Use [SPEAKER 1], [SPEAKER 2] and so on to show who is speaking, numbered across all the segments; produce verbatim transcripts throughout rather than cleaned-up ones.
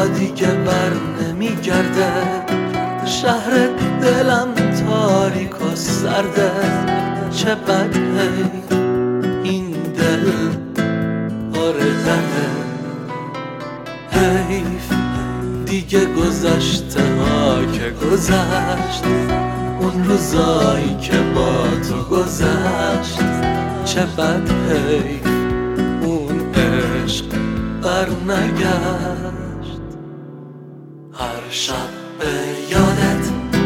[SPEAKER 1] حالا دیگه بر نمیگرده، شهر دلم تاریک و سرده. چه بد حیف این دل پر درده، حیف دیگه گذشته ها که گذشت، اون روزایی که با تو گذشت. چه بد حیف اون عشق بر نگشت. هر شب به یادت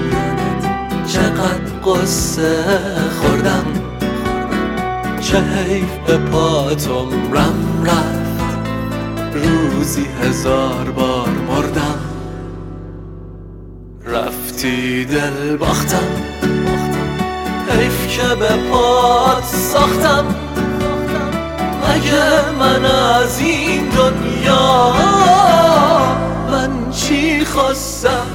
[SPEAKER 1] چقدر قصه خوردم، چه حیف به پات عمرم رفت، روزی هزار بار مردم. رفتی دل باختم، حیف که به پات ساختم. مگه من از این دنیا من چی خواستم؟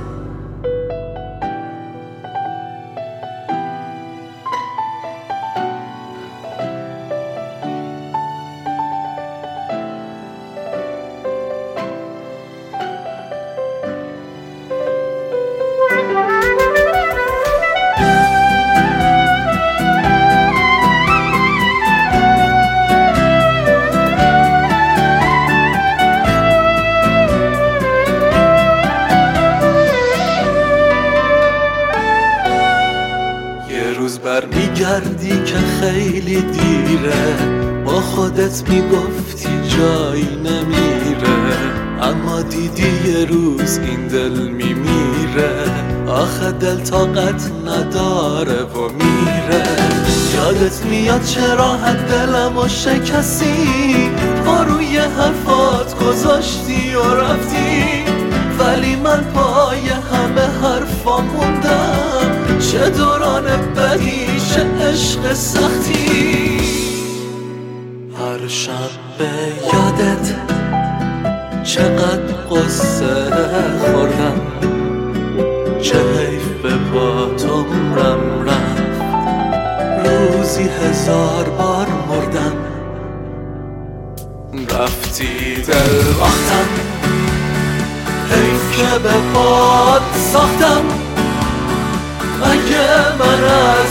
[SPEAKER 1] برمیگردی که خیلی دیره، با خودت میگفتی جایی نمیره، اما دیدی یه روز این دل میمیره. آخه دل طاقت نداره و میره. یادت میاد چرا حد دلمو شکستی، پا روی حرفات گذاشتی و رفتی، ولی من پای همه حرفا موندم. چه دوران بدی، چه عشق سختی. هر شب به یادت چقدر قصه خوردم، چه حیف به پات عمرم رفت، روزی هزار بار مردم. رفتی دل باختم، حیف که به پات ساختم. مگه من